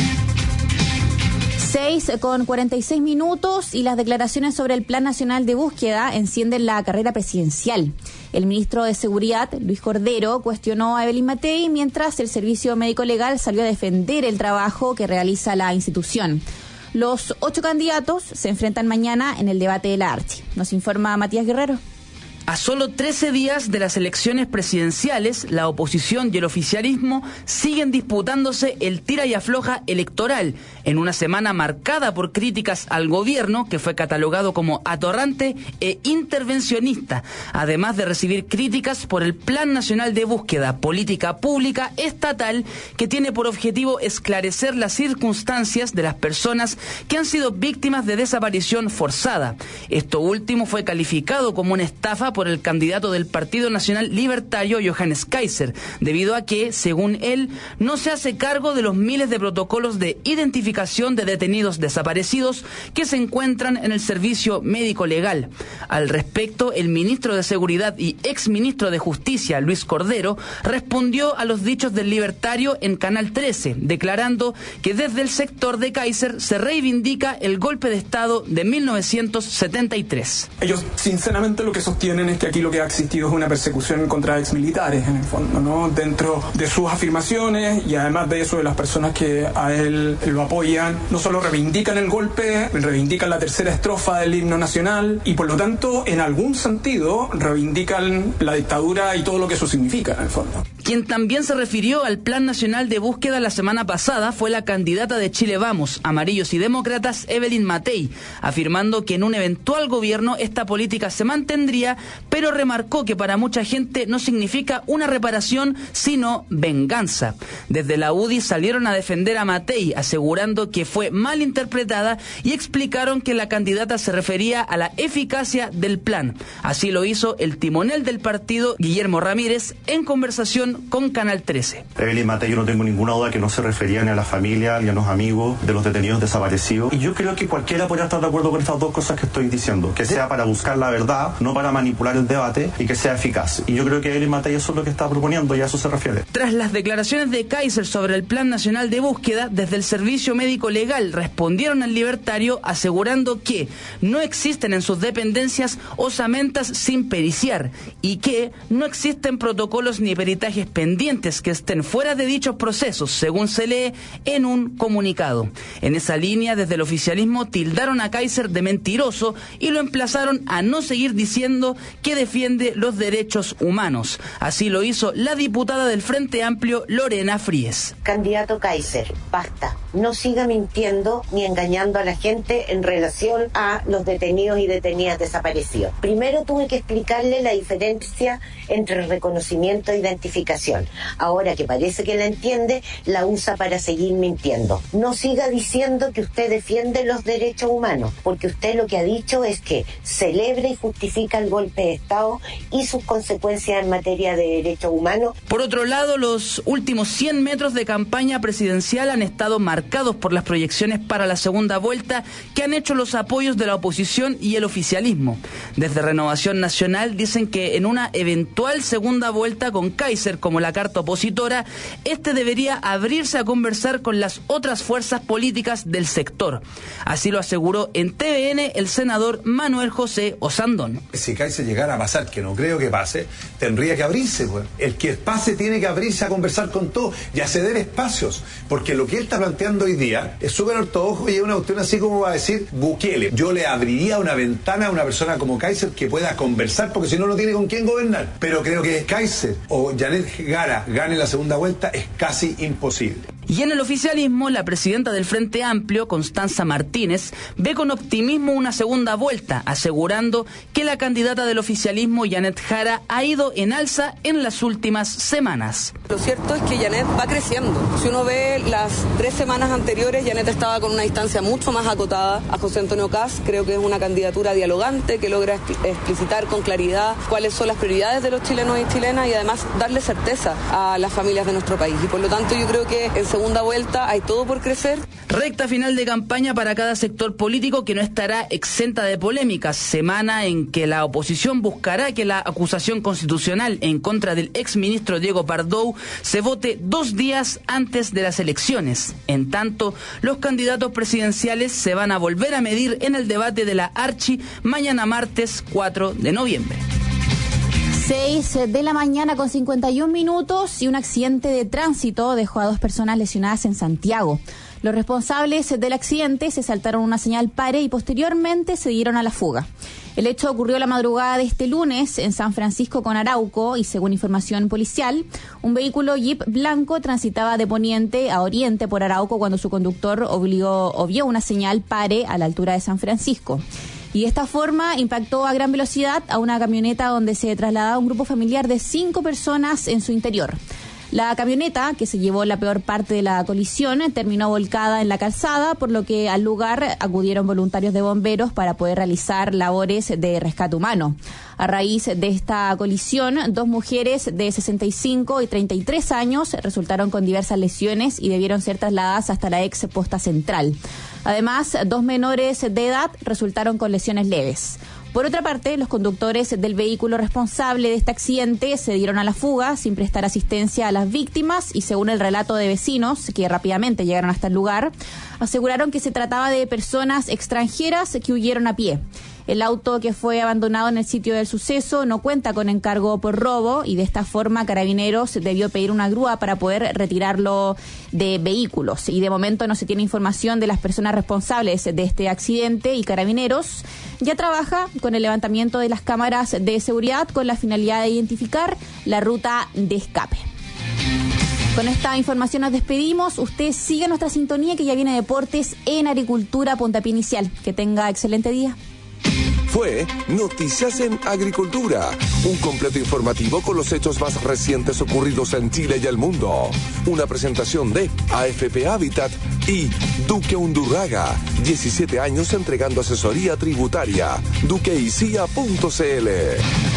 6:46 y las declaraciones sobre el Plan Nacional de Búsqueda encienden la carrera presidencial. El ministro de Seguridad, Luis Cordero, cuestionó a Evelyn Matei mientras el Servicio Médico Legal salió a defender el trabajo que realiza la institución. Los 8 candidatos se enfrentan mañana en el debate de la Archi. Nos informa Matías Guerrero. A solo 13 días de las elecciones presidenciales, la oposición y el oficialismo siguen disputándose el tira y afloja electoral, en una semana marcada por críticas al gobierno, que fue catalogado como atorrante e intervencionista, además de recibir críticas por el Plan Nacional de Búsqueda, política pública estatal que tiene por objetivo esclarecer las circunstancias de las personas que han sido víctimas de desaparición forzada. Esto último fue calificado como una estafa por el candidato del Partido Nacional Libertario, Johannes Kaiser, debido a que, según él, no se hace cargo de los miles de protocolos de identificación de detenidos desaparecidos que se encuentran en el Servicio Médico Legal. Al respecto, el ministro de Seguridad y exministro de Justicia, Luis Cordero, respondió a los dichos del Libertario en Canal 13, declarando que desde el sector de Kaiser se reivindica el golpe de Estado de 1973. Ellos, sinceramente, lo que sostienen es que aquí lo que ha existido es una persecución contra exmilitares, en el fondo, ¿no? Dentro de sus afirmaciones, y además de eso, de las personas que a él lo apoyan, no solo reivindican el golpe, reivindican la tercera estrofa del himno nacional, y por lo tanto, en algún sentido, reivindican la dictadura y todo lo que eso significa, en el fondo. Quien también se refirió al Plan Nacional de Búsqueda la semana pasada fue la candidata de Chile Vamos, Amarillos y Demócratas, Evelyn Matei, afirmando que en un eventual gobierno esta política se mantendría, pero remarcó que para mucha gente no significa una reparación, sino venganza. Desde la UDI salieron a defender a Matei, asegurando que fue mal interpretada, y explicaron que la candidata se refería a la eficacia del plan. Así lo hizo el timonel del partido, Guillermo Ramírez, en conversación con Canal 13. Evelyn Matei, yo no tengo ninguna duda que no se refería ni a la familia ni a los amigos de los detenidos desaparecidos. Y yo creo que cualquiera podría estar de acuerdo con estas dos cosas que estoy diciendo. Que sea para buscar la verdad, no para manipular el debate, y que sea eficaz. Y yo creo que Evelyn Matei eso es lo que está proponiendo, y a eso se refiere. Tras las declaraciones de Kaiser sobre el Plan Nacional de Búsqueda, desde el Servicio Médico Legal respondieron al Libertario asegurando que no existen en sus dependencias osamentas sin periciar y que no existen protocolos ni peritajes pendientes que estén fuera de dichos procesos, según se lee en un comunicado. En esa línea, desde el oficialismo tildaron a Kaiser de mentiroso y lo emplazaron a no seguir diciendo que defiende los derechos humanos. Así lo hizo la diputada del Frente Amplio, Lorena Fríes. Candidato Kaiser, basta. No siga mintiendo ni engañando a la gente en relación a los detenidos y detenidas desaparecidos. Primero tuve que explicarle la diferencia entre reconocimiento e identificación. comunicación. Ahora que parece que la entiende, la usa para seguir mintiendo. No siga diciendo que usted defiende los derechos humanos, porque usted lo que ha dicho es que celebra y justifica el golpe de Estado y sus consecuencias en materia de derechos humanos. Por otro lado, los últimos 100 metros de campaña presidencial han estado marcados por las proyecciones para la segunda vuelta que han hecho los apoyos de la oposición y el oficialismo. Desde Renovación Nacional dicen que en una eventual segunda vuelta con Kaiser como la carta opositora, debería abrirse a conversar con las otras fuerzas políticas del sector. Así lo aseguró en TVN el senador Manuel José Osandón. Si Kaiser llegara a pasar, que no creo que pase, tendría que abrirse, pues. El que pase tiene que abrirse a conversar con todos y a ceder espacios, porque lo que él está planteando hoy día es súper ortodoxo y es una cuestión así como va a decir Bukele. Yo le abriría una ventana a una persona como Kaiser que pueda conversar, porque si no, no tiene con quién gobernar. Pero creo que Kaiser o Janet Jara gane la segunda vuelta es casi imposible. Y en el oficialismo, la presidenta del Frente Amplio, Constanza Martínez, ve con optimismo una segunda vuelta, asegurando que la candidata del oficialismo, Janet Jara, ha ido en alza en las últimas semanas. Lo cierto es que Janet va creciendo. Si uno ve las 3 semanas anteriores, Janet estaba con una distancia mucho más acotada a José Antonio Kast. Creo que es una candidatura dialogante que logra explicitar con claridad cuáles son las prioridades de los chilenos y chilenas y además darle certeza a las familias de nuestro país. Y por lo tanto yo creo que en segunda vuelta hay todo por crecer. Recta final de campaña para cada sector político que no estará exenta de polémicas. Semana en que la oposición buscará que la acusación constitucional en contra del exministro Diego Pardou se vote 2 días antes de las elecciones. En tanto, los candidatos presidenciales se van a volver a medir en el debate de la Archi mañana martes 4 de noviembre. 6 de la mañana con 51 minutos y un accidente de tránsito dejó a 2 personas lesionadas en Santiago. Los responsables del accidente se saltaron una señal pare y posteriormente se dieron a la fuga. El hecho ocurrió la madrugada de este lunes en San Francisco con Arauco y según información policial, un vehículo Jeep blanco transitaba de poniente a oriente por Arauco cuando su conductor obvió una señal pare a la altura de San Francisco. Y de esta forma impactó a gran velocidad a una camioneta donde se trasladaba un grupo familiar de 5 personas en su interior. La camioneta, que se llevó la peor parte de la colisión, terminó volcada en la calzada, por lo que al lugar acudieron voluntarios de bomberos para poder realizar labores de rescate humano. A raíz de esta colisión, 2 mujeres de 65 y 33 años resultaron con diversas lesiones y debieron ser trasladadas hasta la ex posta central. Además, 2 menores de edad resultaron con lesiones leves. Por otra parte, los conductores del vehículo responsable de este accidente se dieron a la fuga sin prestar asistencia a las víctimas y, según el relato de vecinos que rápidamente llegaron hasta el lugar, aseguraron que se trataba de personas extranjeras que huyeron a pie. El auto que fue abandonado en el sitio del suceso no cuenta con encargo por robo y de esta forma Carabineros debió pedir una grúa para poder retirarlo de vehículos. Y de momento no se tiene información de las personas responsables de este accidente y Carabineros ya trabaja con el levantamiento de las cámaras de seguridad con la finalidad de identificar la ruta de escape. Con esta información nos despedimos. Usted sigue nuestra sintonía que ya viene Deportes en Agricultura Puntapié Inicial. Que tenga excelente día. Fue Noticias en Agricultura, un completo informativo con los hechos más recientes ocurridos en Chile y el mundo. Una presentación de AFP Habitat y Duque Undurraga, 17 años entregando asesoría tributaria. duqueicia.cl